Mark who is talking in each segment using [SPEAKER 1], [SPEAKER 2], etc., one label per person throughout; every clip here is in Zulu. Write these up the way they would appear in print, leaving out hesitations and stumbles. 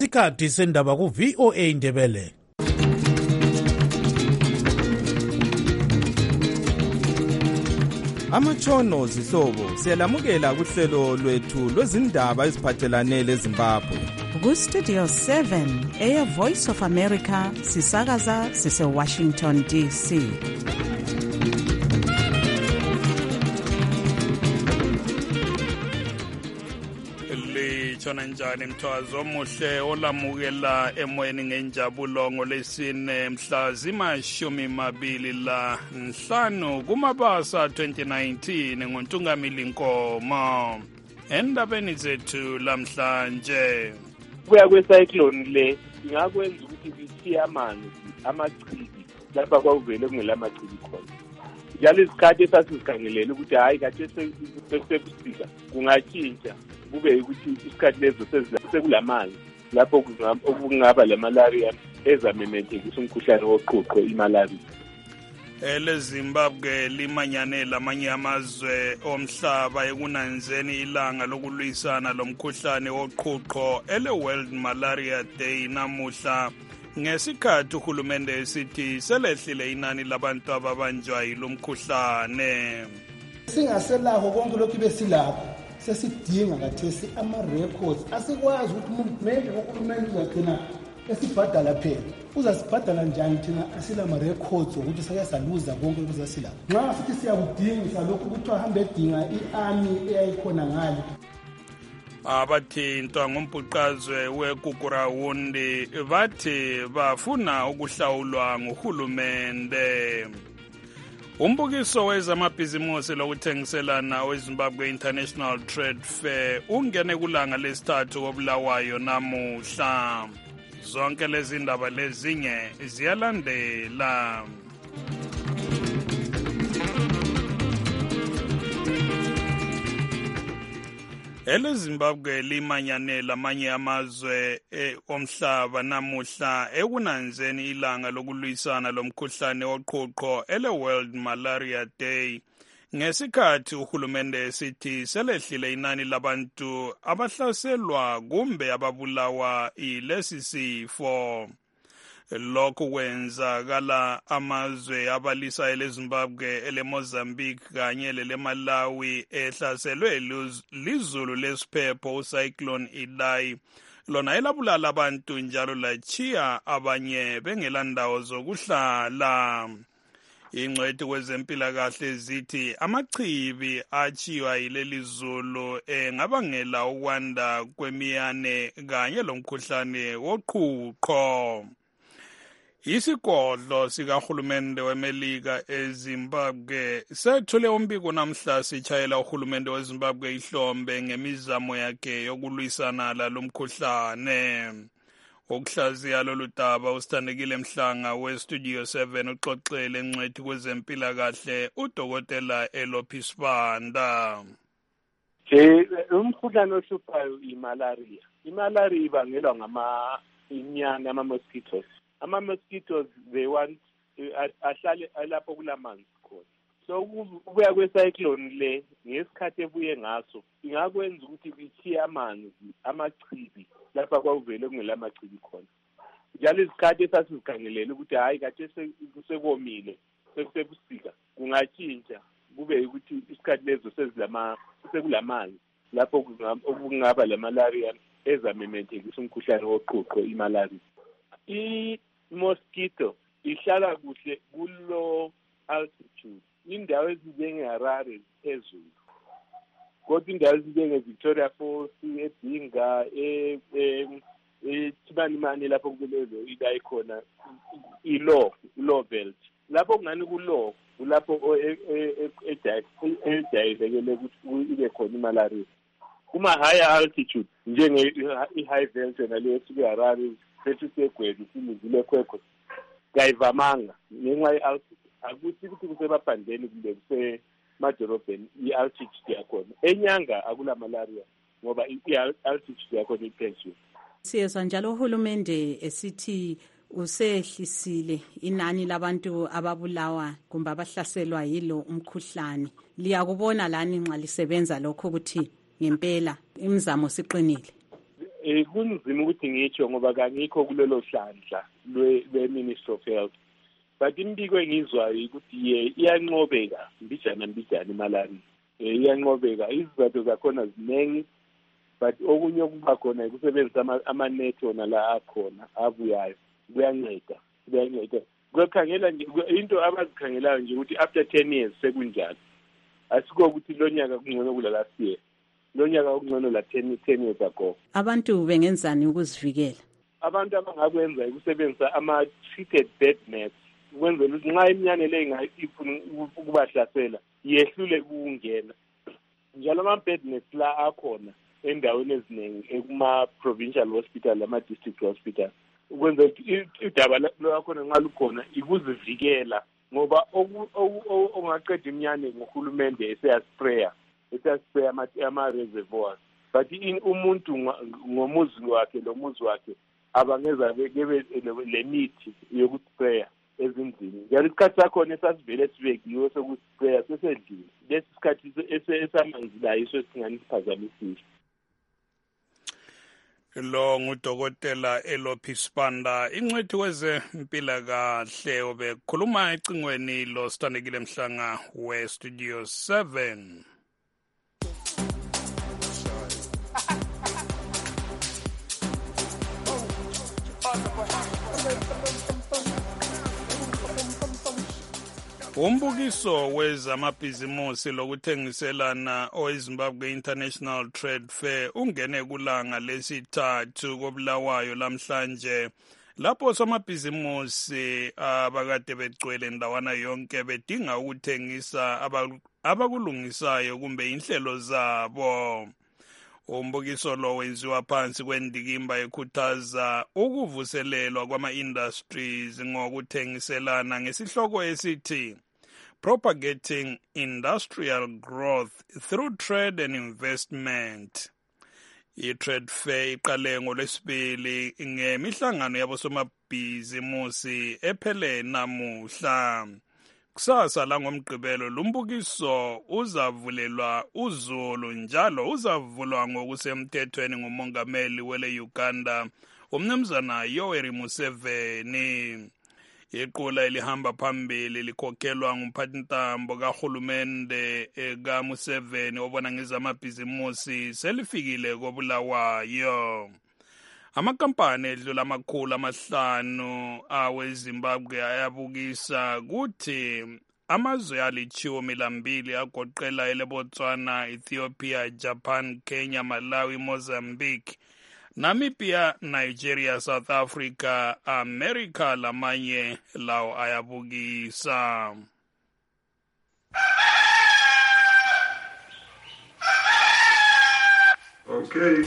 [SPEAKER 1] Isikhathi sendaba ku VOA Indebele.
[SPEAKER 2] Amatshono zihlobo siyalamukela kuhlelo lwethu lwezindaba eziphathelane leZimbabwe.
[SPEAKER 3] Ku Studio 7 Air Voice of America sisakaza sise Washington DC.
[SPEAKER 4] Litshona njani mthwazi omuhle olamukela emoyeni ngenjabulo ngolesine mhla zima-25 kuMabasa 2019 ngoNtungamili Nkomo. Endabeni zethu lamhlanje,
[SPEAKER 5] kuya kwecyclone le ingakwenza ukuthi sishiye amanzi amachibi lapha kwavele kungelamachibi khona. Njalo isikhathi esasizikangelele ukuthi hayi kathi sekusebusika kungatshintsha kube ukuthi isikhathi lezo sekulamanzi lapho okungaba lemalaria ezamemethekisa umkhuhlane woqhuqho imalaria.
[SPEAKER 4] EleZimbabwe limanyane lamanye amazwe omhlaba ekunanzeni ilanga lokulwisana lomkhuhlane woqhuqho ele-World Malaria Day namuhla, ngesikhathi uhulumende esithi selehlile inani labantu ababanjwa yilo mkhuhlane.
[SPEAKER 6] Singaselakho konke lokhu besilakho sesidinga kathesi ama-records asikwazi ukuthi maybe uhulumende uzagcina esibhadala phela uzasibhadala njani thina asilama-records ukuthi sake saluza konke kuzasilapho. Nxa sithi siyakudingisa lokhu kuthiwa hambe edinga i-army eyayikhona ngale.
[SPEAKER 4] Abathintwa ngumbhuqazwe weGugurawundi bathi bafuna ukuhlawulwa nguhulumende. Umbukiso wezamabhizimusi lokuthengiselana weZimbabwe International Trade Fair ungene kulanga lesithathu koBulawayo namuhla. Zonke lezi ndaba lezinye ziyalandela. EleZimbabwe limanyane lamanye amazwe omhlaba namuhla ekunanzeni ilanga lokulwisana lomkhuhlane woqhuqho ele-World Malaria Day, ngesikhathi uhulumende esithi selehlile inani labantu abahlaselwa kumbe ababulawa ilesi sifo. Lokhu kwenzakala amazwe abalisa eleZimbabwe, eleMozambique kanye leleMalawi ehlaselwe lizulu lesiphepho ucyclone Idai, lona elabulala abantu njalo lachiya abanye bengelandawo zokuhlala. Ingcwethi kwezempilakahle zithi amachibi achiywa yileli zulu ngabangela ukwanda kwemiyane kanye lomkhuhlane woqhuqho. Isigodlo sikahulumende weMelika eZimbabwe sethule umbiko namhla sitshayela uhulumende weZimbabwe ihlombe ngemizamo yakhe yokulwisana lalomkhuhlane. Ukuhlaziya lolu daba usithandekile Mhlanga weStudio 7 uxoxele engcwethi kwezempilakahle uDokotela Elopi Sibanda.
[SPEAKER 5] Umkhuhlane ohluphayo imalaria. Imalaria ibangelwa inyani ama-mosquitoes. Ama-mosquitoes they want ahlale lapho kulamanzi khona. So kubuya kwecyclone le ngesikhathi ebuye ngaso ingakwenza ukuthi ishiye amanzi amachibi lapha kwavele kungelamachibi khona. Njalo isikhathi esasizikangelele ukuthi hayi kathi sekomile sekusebusika kungatshintsha kube ukuthi isikhathi lezo sekulamanzi lapho okungaba lemalaria ezamemethekisa umkhuhlane woqhuqho imalaria. I-mosquito ihlala kuhle kulo altitude, indawo ezinjenge-Harare phezulu. Kodwa indawo ezinjenge-Victoria Falls, eBinga, eThibanimani lapho kulelo ila ikhona i-low belt. Lapho kungani ku-low kulapho ejayelekele ukuthi ibe khona imalaria. Kuma-higher altitude njenge-high belt naleyo esuke Harare sekusegwedi silizile khwekho kayivamanga ngenxa ye-altitude. Akuthi ukuthi kusemaphandleni kumbe kusemadorobheni i-altitude yakhona. Enyanga akula malaria ngoba i-altitude yakhona iphezulu.
[SPEAKER 3] Siyezwa njalo uhulumende esithi usehlisile inani labantu ababulawa kumbe abahlaselwa yilo umkhuhlane. Liyakubona lani nxa lisebenza lokho ukuthi ngempela imizamo siqinile?
[SPEAKER 5] kunzima ukuthi ngitsho ngoba kangikho kulelo hlandla lwe-Ministry of Health. But imbiko engizwayo ukuthi iyanqobeka mbijana imalari. Iyanqobeka, izizathu zakhona ziningi, but okunye okuba khona ukusebenzisa amanethi wona la akhona abuyayo kuyanceda. Kuyakhangela nje into abazikhangelayo nje ukuthi after 10 years sekunjalo. Asiko ukuthi lo nyaka kungcono kula last year. Lo nyaka kungcono la 10 years ago. Abantu
[SPEAKER 3] bengenzani ukuzivikela?
[SPEAKER 5] Abantu abangakwenza ukusebenzisa ama-treated bed nets. Ukwenzela ukuthi nxa iminyane le ingayifuna ukubahlasela yehlule ukungena. Njalo ama-bed nets la akhona endaweni eziningi kuma-provincial hospital lama-district hospital. Ukwenzela ukuthi idaba lakhona nxa lukhona ikuzivikela ngoba ongaqeda iminyane ngohulumende eseyaspraya ama-reservoirs. But umuntu ngomuzi wakhe abangeza bebe le mithi yokuspraya ezindlini. Njalo isikhathi sakhona esasivele sibekiwe sokuspraya sesedlile. Lesi sikhathi esamanzi la yiso esingani siphazamisile.
[SPEAKER 4] Lo ngudokotela Elopi Sibanda, ingcwethi kwezempilakahle obekhuluma ecingweni lo Sithandekile Mhlanga we-Studio 7. Umbukiso wezamabhizimusi lokuthengiselana oweZimbabwe International Trade Fair ungene kulanga lesithathu koBulawayo lamhlanje, lapho somabhizimusi abakade begcwele ndawana yonke bedinga ukuthengisa abakulungisayo kumbe inhlelo zabo. Umbukiso lo wenziwa phansi kwendikimba ekhuthaza ukuvuselelwa kwama-industries ngokuthengiselana ngesihloko esithi Propagating Industrial Growth Through Trade and Investment. I-Trade Fair iqale ngoLwesibili ngemihlangano yabosomabhizimusi ephele namuhla. Kusasa la ngoMgqibelo lumbukiso uzavulelwa uZulu, njalo uzavulwa ngokusemthethweni ngumongameli wele Uganda umnumzana Yoweri Museveni. Iqula elihamba phambili likhokhelwa ngumphathintambo kahulumende kaMuseveni obona ngezamabhizimusi selifikile koBulawayo. Amakampani edlula amakhulu 5 aweZimbabwe ayabukisa kuthi amazwe ali-12 agoqela eleBotswana, Ethiopia, Japan, Kenya, Malawi, Mozambique, Namibia, Nigeria, South Africa, America lamanye lawo ayabukisa.
[SPEAKER 7] Okay.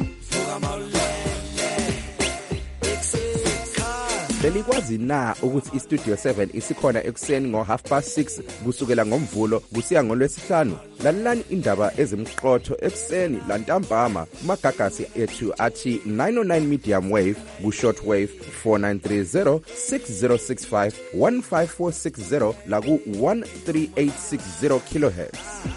[SPEAKER 7] Belikwazi na ukuthi iStudio 7 isikhona ekuseni ngo6:30 kusukela ngomvulo kusiya ngoLwesihlanu? Lalelani indaba ezimqotho ekuseni lantambama kumagagasi ethu athi 909 medium wave ku-short wave 4930 6065 15460 la ku-13860 kilohertz.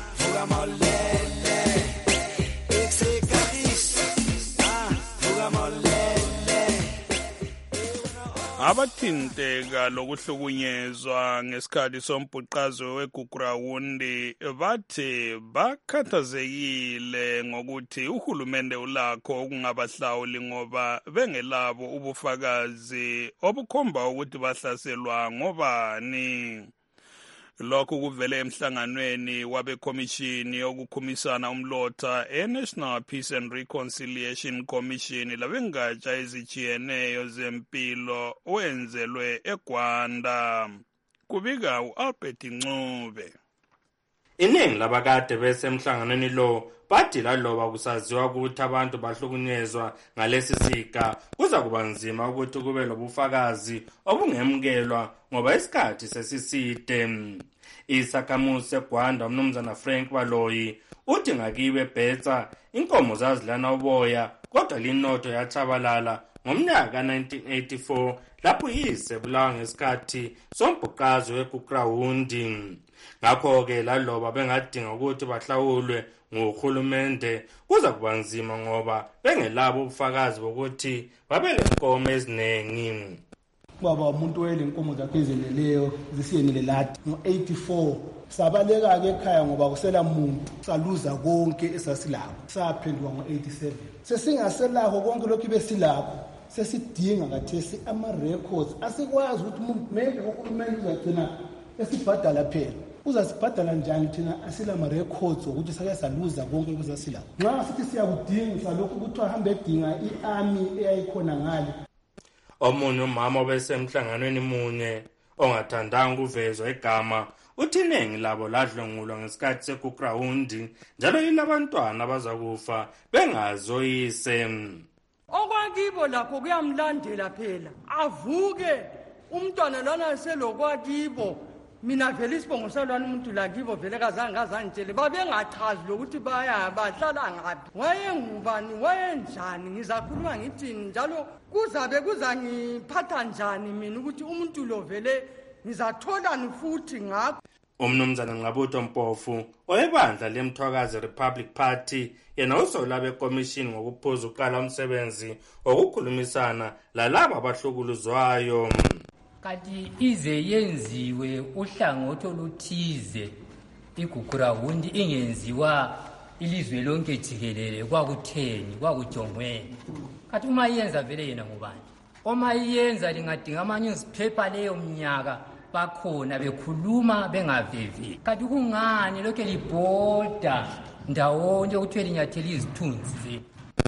[SPEAKER 4] Abathinteka lokuhlukunyezwa ngesikhathi sombhuqazo weGugurawundi bathi bakhathazekile ngokuthi uhulumende ulakho ukungabahlawuli ngoba bengelabo ubufakazi obukhomba ukuthi bahlaselwa ngobani. Lokhu kuvele emhlanganweni wabekhomishini yokukhumisana umlotha eNational Peace and Reconciliation Commission labengatsha ezijiyeneyo zempilo owenzelwe eGwanda. Kubika uAlbert Ncube.
[SPEAKER 8] Iningi labakade besemhlanganweni lo bathi laloba kusaziwa ukuthi abantu bahlukunyezwa ngalesi siga kuza kuba nzima ukuthi kube lobufakazi obungemukelwa ngoba isikhathi sesiside. Isakhamuzi seGwanda umnumzana Frank Baloyi uthi ngakiwe Betsa inkomo zazilana uboya kodwa linotho yachabalala ngomnyaka 1984 lapho yise bulawa ngesikhathi sombhuqazo weGugurawundi. Ngakho ke laloba bengadinga ukuthi bahlawulwe nguhulumende kuza kuba nzima ngoba bengelabo ubufakazi bokuthi babelenkomo eziningi.
[SPEAKER 6] Baba umuntu oyelenkomo zakhe ezeneleyo zisiyenele lati ngo-84 sabaleka-ke ekhaya ngoba kusela muntu saluza konke esasilakho saphenduka ngo-87 sesingaselakho konke lokhu besilakho sesidinga kathesi ama-records asikwazi ukuthi maybe uhulumeni uzagcina esibhadala phela uzasibhadala njani thina asilama-records ukuthi sake saluza konke kuzasilakho nxa sithi siyakudingisa lokhu ukuthi ahambe edinga i-army eyayikhona ngale.
[SPEAKER 8] Omunye umama obesemhlanganweni munye ongathandanga ukuvezwa igama uthi iningi labo ladlwengulwa ngesikhathi sekugrawundi njalo yilabantwana abazakufa bengazoyise.
[SPEAKER 9] Okwakibo lakho kuyamlandela phela avuke umntwana lana selokwakibo mina vele isibongo salwana umuntu lakibo vele kazangitshele babengachazi lokuthi bahlala ngaphi wayengubani wayenjani ngizakhuluma ngithini njalo kuzabe kuzangiphatha njani mina ukuthi umuntu lo vele ngizatholani futhi ngakho.
[SPEAKER 8] Umnumzana Nqabutho Mpofu oyebandla lemthwakazi Republic Party yena usolabe commission ngokuphuza uqala umsebenzi okukhulumisana lalabo abahlukuluzwayo.
[SPEAKER 10] Kanti ize yenziwe uhlangothi oluthize igugrawundi ingenziwa ilizwe lonke jikelele kwakutheni kwakujongweni. Kanti uma iyenza vele yena ngubani? Uma iyenza lingadinga ama-newspaper leyo mnyaka bakhona bekhuluma bengavevi. Kanti kungani lokho libhoda ndawonye ukuthi linyathela izithunzi.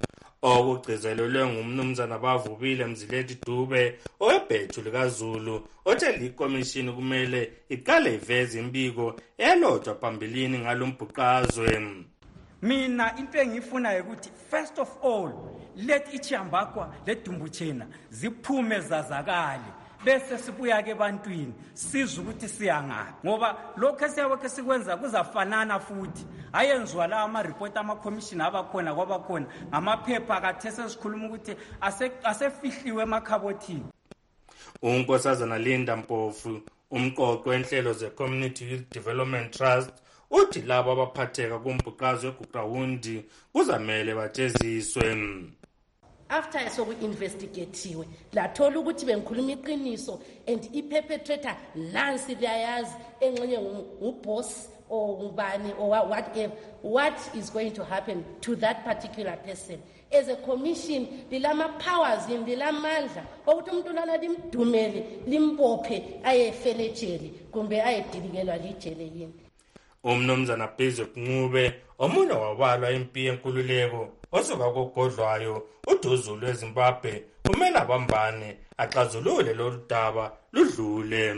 [SPEAKER 10] Okugcizelelwe ngumnumzana Bavubile Mzilethi Dube owebhethu likaZulu othe likomishini kumele iqale iveze imbiko elodwa phambilini ngalombhuqazwe.
[SPEAKER 11] Mina into engiyifunayo ukuthi first of all let iChambakwa leDumbuchena ziphume zazakale bese sibuya ke ebantwini sizwe ukuthi siyangaphi ngoba lokho esiyaweke sikwenza kuzafanana futhi ayenziwa la ama-report ama-commission abakhona kwabakhona ngamaphepha kathese sikhuluma ukuthi asefihliwe emakhabothini.
[SPEAKER 8] uNkosazana Linda Mpofu umqoqo wenhlelo ze-Community Youth Development Trust uthi labo abaphatheka kumbhuqazo wegugrawundi kuzamele bajeziswe.
[SPEAKER 12] After soku-investigatiwe lathola ukuthi bengikhuluma iqiniso and i-perpetrator nansi liyayazi engxenye nguboss or ngubani or whatever, what is going to happen to that particular person? As a commission lilama-powers yini lilamandla okuthi umuntu lana limdumele limbophe ayefeletsheli kumbe ayedilikelwa lijele yini.
[SPEAKER 8] Umnumzana Bhizwe Ncube omunye wabalwa impi yenkululeko osuka kogodlwayo uDuzulu eZimbabwe kumele abambane axazulule lolu daba ludlule.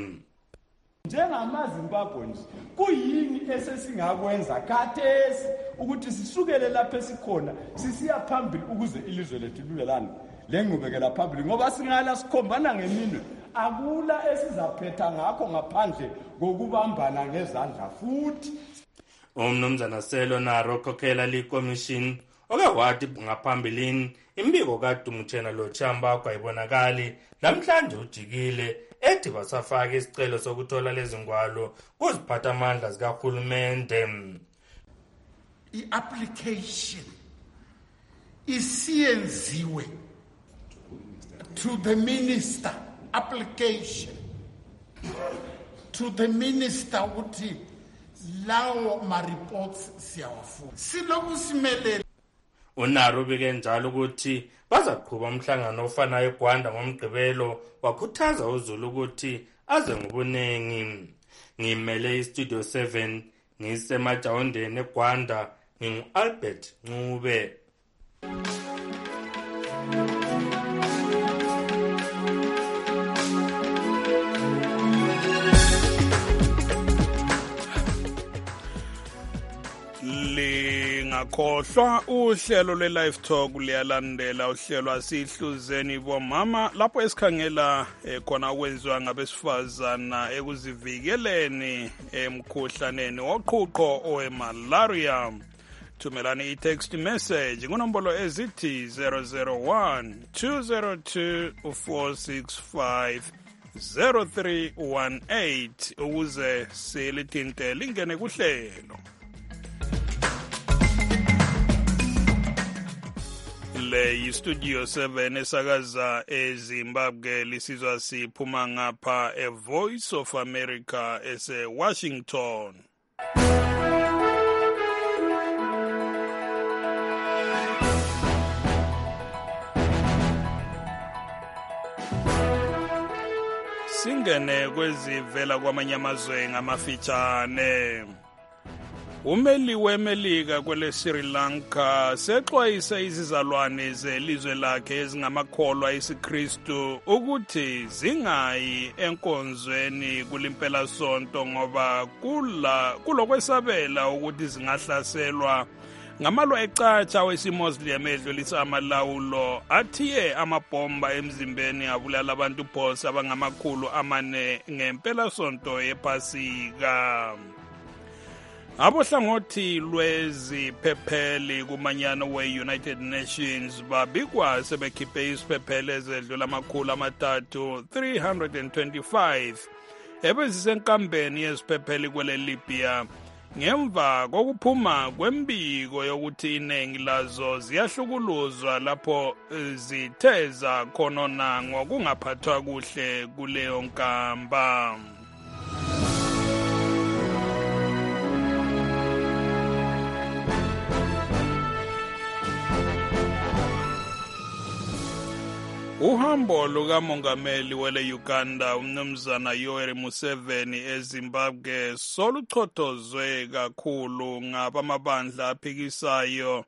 [SPEAKER 13] NjengamaZimbabwe nje kuyini esesingakwenza khathesi ukuthi sisukele lapha esikhona sisiya phambili ukuze ilizwe lethu lulelane lengqubekela phambili ngoba singala sikhombana ngeminwe akula esizaphetha ngakho ngaphandle kokubambana ngezandla futhi.
[SPEAKER 8] Umnumzana Selo Naro okhokhela likommission oke wathi ngaphambilini imbiko kaDumbuchena loChambakwa ayibonakali namhlanje ujikile ethi basafaka isicelo sokuthola lezi ngwalo kuziphatha amandla zikahulumende.
[SPEAKER 14] I-application isiyenziwe to the minister, application to the minister ukuthi lawo ma-reports siyawafuna siloku simelele.
[SPEAKER 8] Unaro ubike njalo ukuthi bazaqhuba umhlangano ofanayo eGwanda ngomgqibelo wakhuthaza uZulu ukuthi aze ngobuningi. Ngimele iStudio 7 ngisemajawundeni eGwanda ngingu-Albert Ncube.
[SPEAKER 4] Lingakhohlwa uhlelo lwe-Live Talk liyalandela uhlelo asihluzeni bomama lapho esikhangela khona okwenziwa ngabesifazana ekuzivikeleni emkhuhlaneni woqhuqho owemalaria. Thumelani i-text message kunombolo ezithi 001 202 465 0318 ukuze silithinte lingene kuhlelo. le yi-studio 7 esakaza eZimbabwe lisizwa siphuma ngapha eVoice of America ese-Washington. Singene kwezivela kwamanye amazwe ngamafitshane. Umeli weMelika kwele Sri Lanka sexwayisa izizalwane zelizwe lakhe ezingamakholwa isiKristu ukuthi zingayi enkonzweni kulimpela sonto ngoba kulokwesabela ukuthi zingahlaselwa ngamalwa ecatsha wesiMuslim edlulisa amalawulo athiye amabhomba emzimbeni abulala abantu phose abangamakhulu ngempela sonto yePhasika. Abohlangothi lweziphepheli kumanyano we-United Nations babikwa sebekhiphe isiphepheli ezedlula amakhulu amathathu 325 ebezisenkambeni yeziphepheli kwele Libya ngemva kokuphuma kwembiko yokuthi iningi lazo ziyahlukuluzwa lapho zitheza khonona ngokungaphathwa kuhle kuleyo nkamba. Uhambo lukamongameli wele Uganda umnumzana Yoweri Museveni eZimbabwe soluchothozwe kakhulu ngabamabandla aphikisayo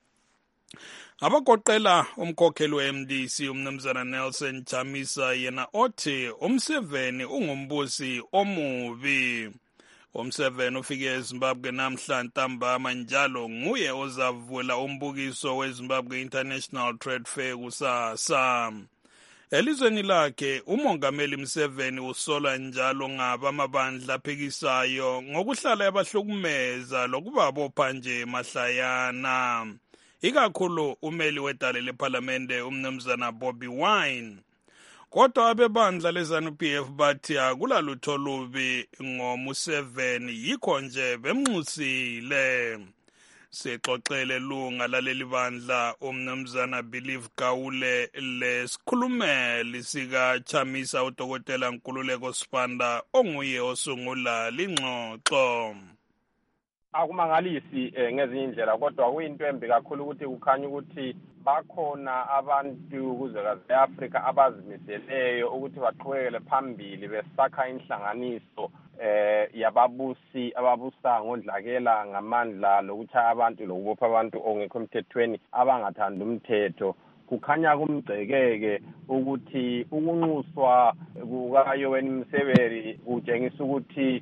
[SPEAKER 4] abagoqela umkhokheli we-MDC umnumzana Nelson Chamisa yena othi uMuseveni ungumbusi omubi. uMuseveni ufike eZimbabwe namhla ntambama njalo nguye ozavula umbukiso weZimbabwe International Trade Fair kusasa. Elizweni lakhe umongameli Museveni usola njalo ngabamabandla aphikisayo ngokuhlala yabahlukumeza lokubabopha nje mahlayana. Ikakhulu umeli wedale leParlamente umnumzana Bobi Wine. Kodwa abebandla leZANU-PF bathi akulalutho lubi ngoMuseveni yikho nje bemnxusile. Sixoxele lunga laleli bandla umnumzana Believe Gawule lesikhulumeli sika Chamisa uDokotela Nkululeko Sibanda onguye osungula lingxoxo.
[SPEAKER 15] Akumangalisi ngezinye indlela kodwa kuyinto embi kakhulu ukuthi kukhanya ukuthi bakhona abantu kuzwekazi leAfrika abazimiseleyo ukuthi baqhubekele phambili besakha inhlanganiso yababusi ababusa ngondlakela ngamandla lokuthaya abantu lokubopha abantu ongekho emthethweni abangathanda umthetho. Kukhanya kumgcekeke ukuthi ukunxuswa kukaYoweri Museveni kutshengisa ukuthi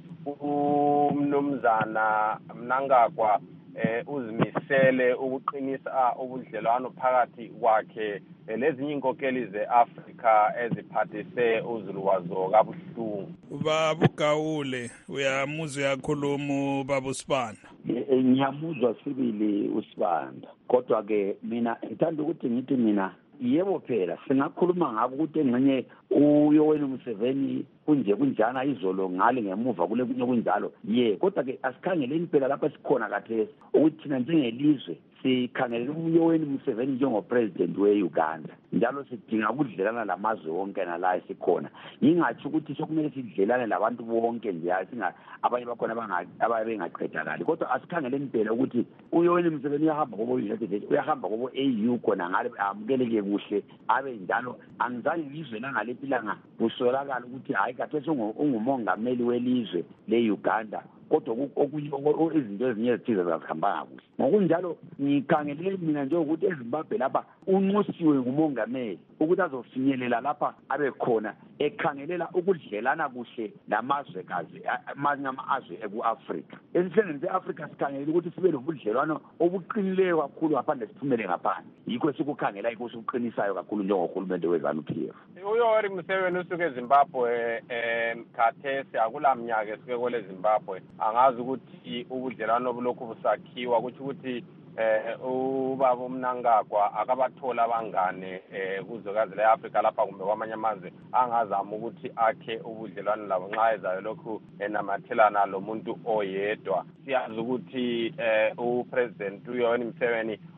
[SPEAKER 15] umnumzana Mnangagwa uzimisele ukuqinisa ubudlelwano phakathi kwakhe lezinye inkokheli zeAfrika eziphathise uzulwazo kabuhlungu.
[SPEAKER 4] Baba Gawule uyamuzwa yakhuluma baba Sibanda.
[SPEAKER 16] Ngiyamuzwa sibili uSibanda kodwa ke mina ngithanda ukuthi ngithi mina yebo phela singakhuluma ngakho ukuthi engxenye uYoweri Museveni kunje kunjana izolo ngale ngemuva kule kunye kunjalo kodwa ke asikhangeleni phela lapha sikhona khathesi ukuthi thina njengelizwe sikhangelela uYoweri Museveni njengopresident we-Uganda njalo sidinga ukudlelana lamazwe wonke nala esikhona. Ngingathi ukuthi sokumele sidlelane labantu bonke nje abanye bakhona abangaqedakali kodwa asikhangeleni phela ukuthi uYoweri Museveni uyahamba kobo-United States uyahamba kobo-AU khona ngale amukeleke kuhle abe njalo. Angizange ngizwe nangalephi ilanga kusolakala ukuthi hayi khathesi ungumongameli welizwe le-Uganda kodwa izinto ezinye ezithize zazihambanga kuhle. Ngokunjalo ngikhangele mina njengokuthi eZimbabwe lapha unxusiwe ngumongameli ukuthi azofinyelela lapha abe khona ekhangelela ukudlelana kuhle namazwekazi amanye amazwe eku-Afrika. Esihlengeni se-Afrika sikhangelela ukuthi sibe nobudlelwano obuqinileyo kakhulu ngaphandle siphumele ngaphandle. Yikho esikukhangela yikho esikuqinisayo kakhulu njengohulumende weZANU-PF.
[SPEAKER 15] uYoweri Museveni usuke eZimbabwe khathesi akulamnyaka esuke kwele Zimbabwe. Angazi ukuthi ubudlelwano obulokhu busakhiwa ukuthi ubaba uMnangagwa akabathola abangane kuzwekazi leAfrika lapha kumbe kwamanye amazwe angazama ukuthi akhe ubudlelwano labo nxa ezayo lokhu enamathelana lo muntu oyedwa. Siyazi ukuthi uPresident uYoweri Museveni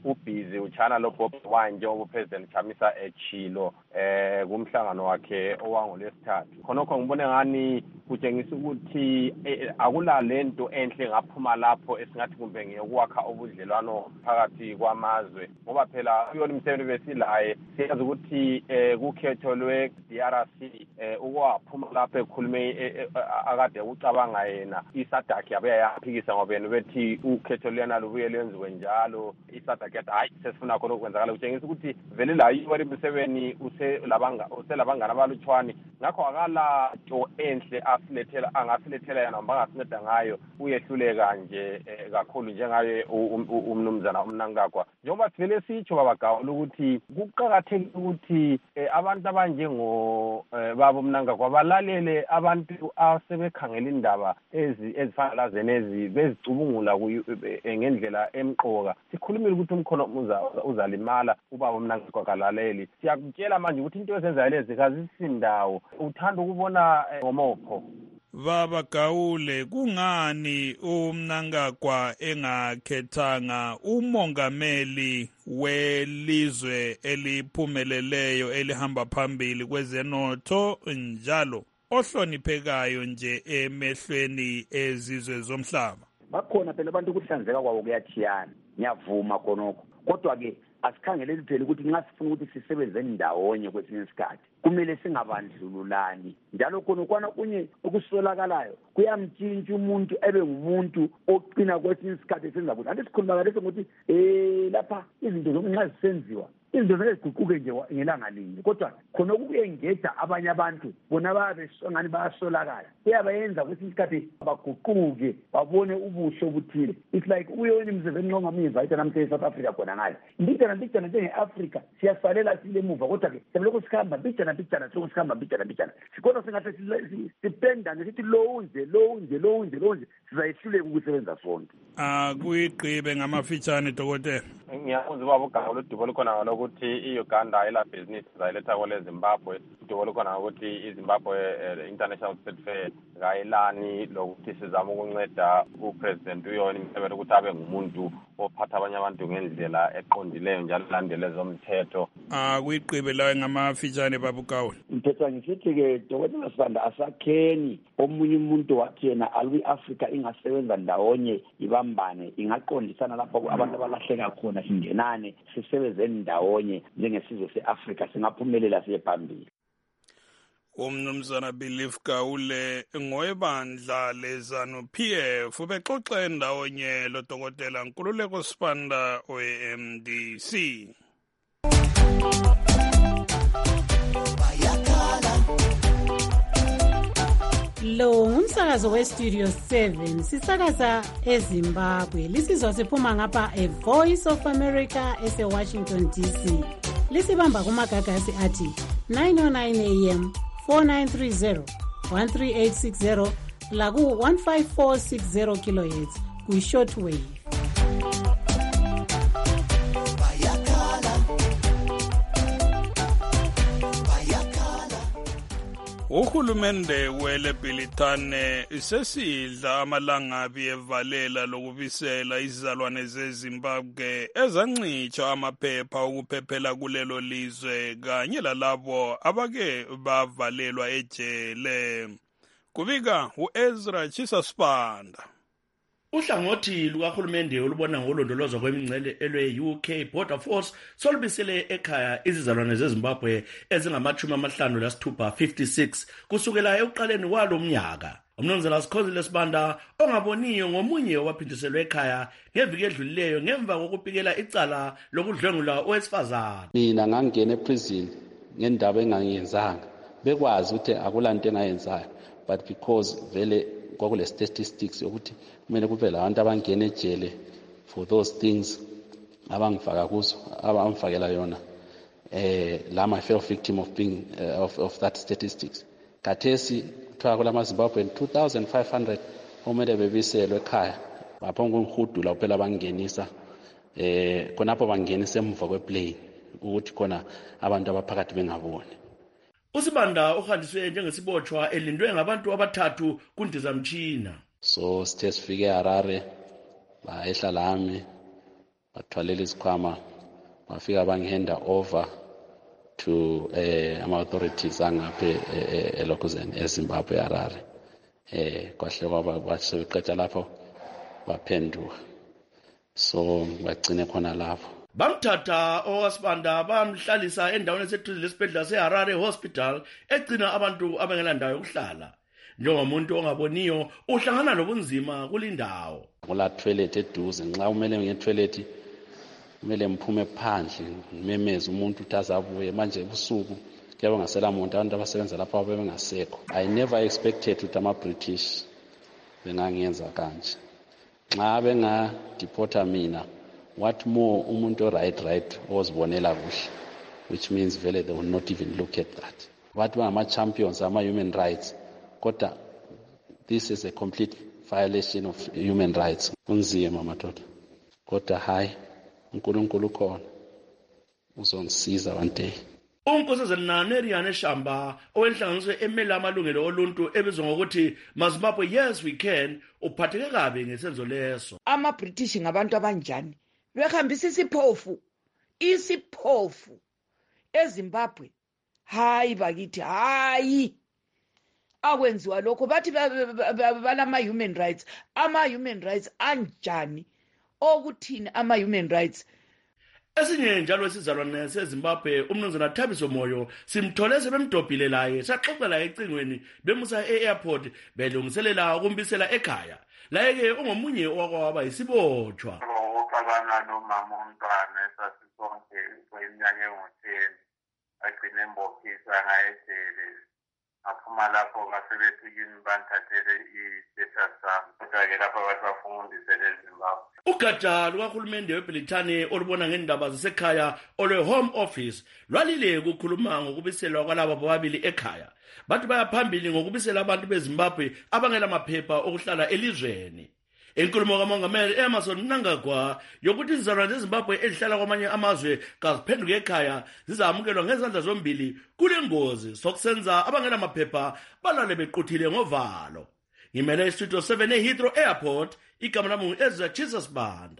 [SPEAKER 15] ubhizi uchana lo Bobi Wine njengoba uPresident Chamisa echilo kumhlangano wakhe owangolesithathu. Khonokho ngibone ngani kutshengisa ukuthi akula lento enhle ngaphuma lapho esingathi kumbe ngiyokwakha ubudlelwano phakathi kwamazwe ngoba phela uyona Msebeni besilaye siyazi ukuthi kukhetho lwe DRC ukwaphuma lapho ekhulume akade ucabanga yena iSADC yabuya yaphikisa ngoba yena bethi ukhetho luyana lubuye lenziwe njalo iSADC yathi hayi sesifuna khona ukwenzakala kutshengisa ukuthi vele la yiwari Msebeni uselabangana abalutshwani ngakho akala nto enhle angasilethela yena bangasinceda ngayo uyehluleka nje kakhulu njengaye umnumzana uMnangagwa njengoba sivele sitsho babagawula ukuthi kuqakathekile ukuthi abantu abanjengo babo Mnangagwa balalele abantu asebekhangela indaba ezifana lazenezi bezicubungula ngendlela emqoka sikhulumile ukuthi umkhono uzalimala ubaba Mnangagwa kalaleli siyakutshela manje ukuthi into ezenzayo lezi kazisindawo uthanda ukubona ngomopho
[SPEAKER 4] Baba Gawule kungani uMnangagwa engakhethanga umongameli welizwe eliphumeleleyo elihamba phambili kwezenotho njalo ohloniphekayo nje emehlweni ezizwe zomhlaba?
[SPEAKER 16] Bakhona phela abantu ukuhlanzeka kwabo kuyathiyana ngiyavuma khonokho kodwa ke asikhangeleli phela ukuthi nxa sifuna ukuthi sisebenze ndawonye kwesinye isikhathi kumele singabandlululani njalo khona kunye okusolakalayo kuyamtshintsha umuntu ebe ngumuntu oqina kwesinye isikhathi esenza ukuthi ake sikhuluma ngaleso ukuthi lapha izinto zokunxa zisenziwa izinto zeziguquke nje ngelanga linye kodwa khona ukuyengeza abanye abantu bona babe ngani bayasolakala uyabayenza kwesinye isikhathi baguquke babone ubuhle obuthile it's like uyona Msebeni ngongamivayita namhla eSouth Africa khona ngayo mbijana njengeAfrica siyasalela sile emuva kodwa ke sebelokhu sikhamba mbijana sikhamba mbijana sikhona singathi sipendane sithi lo nje sizayihluleka ukusebenza sonke
[SPEAKER 4] kuyigqibe ngamafitshane dokotela
[SPEAKER 15] ngiyakuzwa baba uGawule udubo lukhona ukuthi iUganda ila business zayiletha kole Zimbabwe udubo lukhona ukuthi iZimbabwe International Trade Fair ngayilani lokuthi sizama ukunceda uPresident uyona Msebeni ukuthi abe ngumuntu ophatha abanye abantu ngendlela eqondileyo njalo landele zomthetho
[SPEAKER 4] kuyigqibe lawe ngamafitshane baba uGawule
[SPEAKER 16] mphetha ngisithi ke dokotela Sibanda asakheni omunye umuntu wathi yena Africa ingasebenza ndawonye ibambane ingaqondisana lapho abantu abalahleka khona singenane sisebenze ndawonye njengesizwe seAfrica singaphumelela siye phambili.
[SPEAKER 4] Umnumzana Belief Gawule ngoyebandla leZANU-PF ubexoxe ndawonye lo dokotela Nkululeko Sibanda oMDC.
[SPEAKER 17] Lo ngumsakazo weStudio 7 sisakaza eZimbabwe lisizwa siphuma ngapha eVoice of America eseWashington DC lisibamba kumagagasi athi 909 AM 4930 13860 laku 15460 kHz ku shortwave.
[SPEAKER 4] Uhulumende weLebhilitane sesidla amalangabi evalela lokubisela izizalwane zeZimbabwe ezancitsha amaphepha okuphephela kulelo lizwe kanye lalabo abake bavalelwa ejele. Kubika uEzra Chisasibanda.
[SPEAKER 18] Uhlangothi lukahulumende olubona ngolondolozwa kwemingcele elwe-UK Border Force solubisele ekhaya izizalwane zeZimbabwe ezingama-56 kusukela ekuqaleni kwalo mnyaka. Umnumzana Sikhosile Sibanda ongaboniyo ngomunye waphindiselwa ekhaya ngeviki edlulileyo ngemva kokubikela icala lokudlwengula owesifazane.
[SPEAKER 19] Mina ngangena eprison ngendaba engangiyenzanga bekwazi ukuthi akulanto engayenzayo but because vele kwakule statistics ukuthi kumele kube labantu abangena ejele for those things abangifaka kuzo abamfakela yona my fellow victim of being of that statistics. Kathesi kuthiwa kulamaZimbabwe 2500 omele bebiselwe ekhaya baphonga ngihudula kuphela bangenisa khonapho bangenisa emuva kweplane ukuthi khona abantu abaphakathi bengaboni.
[SPEAKER 18] uSibanda uhandiswe njengesibotshwa elindwe ngabantu abathathu kundizamtshina.
[SPEAKER 19] So sithe sifike eHarare bayehla lami bathwalela isikhwama bafika bangihanda over to ama-authorities angaphe elokuzeni eZimbabwe Harare. Kwahle kwaba basebeqeda lapho baphenduka, so bagcine khona lapho.
[SPEAKER 18] Bamthatha owasibanda bamhlalisa endaweni eseduze lesibhedlela seHarare Hospital egcina abantu abangelandawo yokuhlala. Njengomuntu ongaboniyo uhlangana nobunzima kulindawo.
[SPEAKER 19] Kula toilet eduze, nxa umele ngetoilet kumele mphume phandle ngimemeze umuntu ukuthi azabuye. Manje ebusuku kuyabe ngasela muntu, abantu abasebenza lapha bebengasekho. I never expected ukuthi ama-British bengangenza kanje. Nxa bengadeporta mina, what more umuntu right ozibonela kuhle, which means vele they will not even look at that. But ama-champions ama-human rights, kodwa this is a complete violation of human rights. Kunzima madoda, kodwa hayi uNkulunkulu khona uzongisiza one day.
[SPEAKER 18] Unkosazana Naneriane Shamba owenhlanganiso emela amalungelo oluntu ebizwa ngokuthi Mazimbabwe Yes We Can uphatheke kabi ngesenzo leso.
[SPEAKER 20] Ama-British ngabantu abanjani? Behambisa isiphofu eZimbabwe. Hayi bakithi, hayi akwenziwa lokho. Bathi balama-human rights. Ama-human rights anjani? Okuthini ama-human rights?
[SPEAKER 18] Esinye njalo isizalwane seZimbabwe umnumzana Thabiso Moyo simthole sebemdobhile laye saxoxela ecingweni bemusa e-airport belungiselela ukumbisela ekhaya. Laye-ke ungomunye owakwaba isibotshwa.
[SPEAKER 15] Uxabana nomama umntwana esasisonke kweminyaka engu-10 agcine embophisa ngayejele. Aphuma lapho ngasebefikini banthathele i-status sami. Kodwa-ke lapho abantu bafundisele eZimbabwe.
[SPEAKER 18] Ugatsha lukahulumende weBrithani olubona ngendaba zasekhaya olwe-Home Office lwalile ukukhuluma ngokubiselwa kwalabo bobabili ekhaya. Bathi bayaphambili ngokubisela abantu beZimbabwe abangela maphepha okuhlala elizweni. Inkulumo kaMongameli Emmerson Mnangagwa yokuthi izizalwane zeZimbabwe ezihlala kwamanye amazwe kaziphenduke ekhaya zizamukelwa ngezandla zombili kule ngozi sokusenza abangela maphepha balale bequthile ngovalo. Ngimele iStudio 7 eHeathrow Airport, igama lami Ezra Jesus Banda.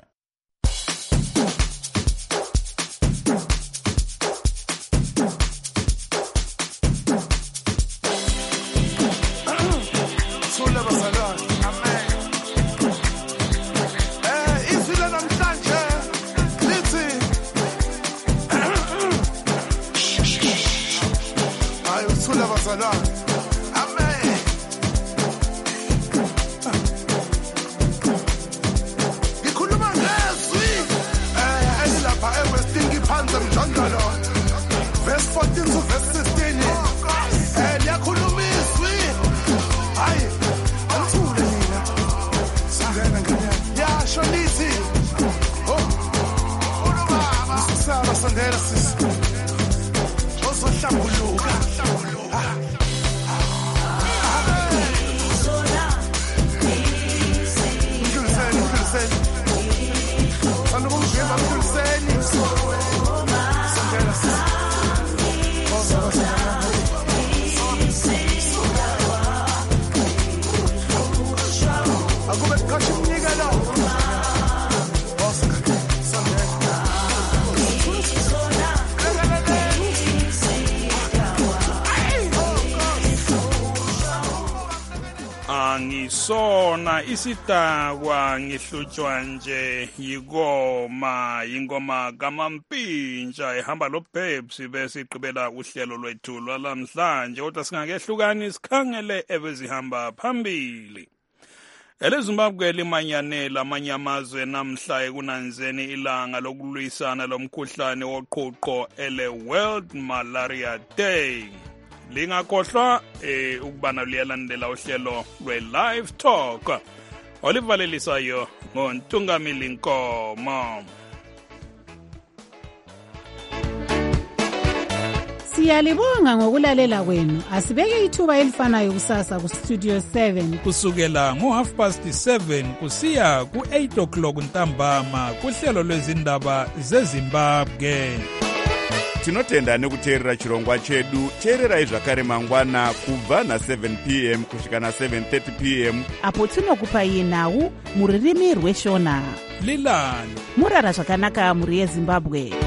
[SPEAKER 4] Sona isitakwa ngihlutshwa nje ingoma kamampintsha ehamba loBabes bese iqhubela uhlelo lwethu lwalamhlanje kodwa singakehlukani sikhangele ebezihamba phambili. EleZimbabwe limanyane lamanye amazwe namhla ekunanzeni ilanga lokulwisana lomkhuhlane woqhuqho ele-World Malaria Day. Lingakhohlwa ukubana liyalandela uhlelo lwe-Live Talk olivalelisayo ngoNtungamili Nkomo.
[SPEAKER 17] Siyalibonga ngokulalela kwenu. Asibeke ithuba elifanayo kusasa kuStudio 7
[SPEAKER 1] kusukela ngo7:30 kusiya ku8:00 ntambama kuhlelo lwezindaba zeZimbabwe.
[SPEAKER 21] Tinotenda nekuteerera chirongwa chedu. Teererai zvakare mangwana kubva na7 p.m. kusvika na7:30 p.m.
[SPEAKER 3] apo tinokupai nhau muririmi rweshona.
[SPEAKER 1] lilala
[SPEAKER 3] murara zvakanaka mhuri yezimbabwe.